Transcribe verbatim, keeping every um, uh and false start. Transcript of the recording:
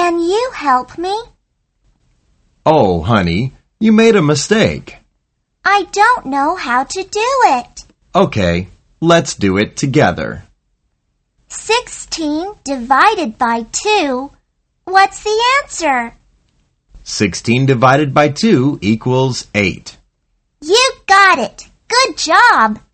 Can you help me? Oh, honey, you made a mistake. I don't know how to do it. Okay, let's do it together. Sixteen divided by two. What's the answer? Sixteen divided by two equals eight. You got it. Good job.